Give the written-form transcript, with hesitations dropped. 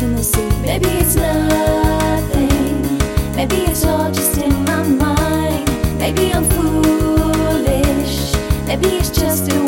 in the sea. Maybe it's nothing, maybe it's all just in my mind. Maybe I'm foolish, maybe it's just a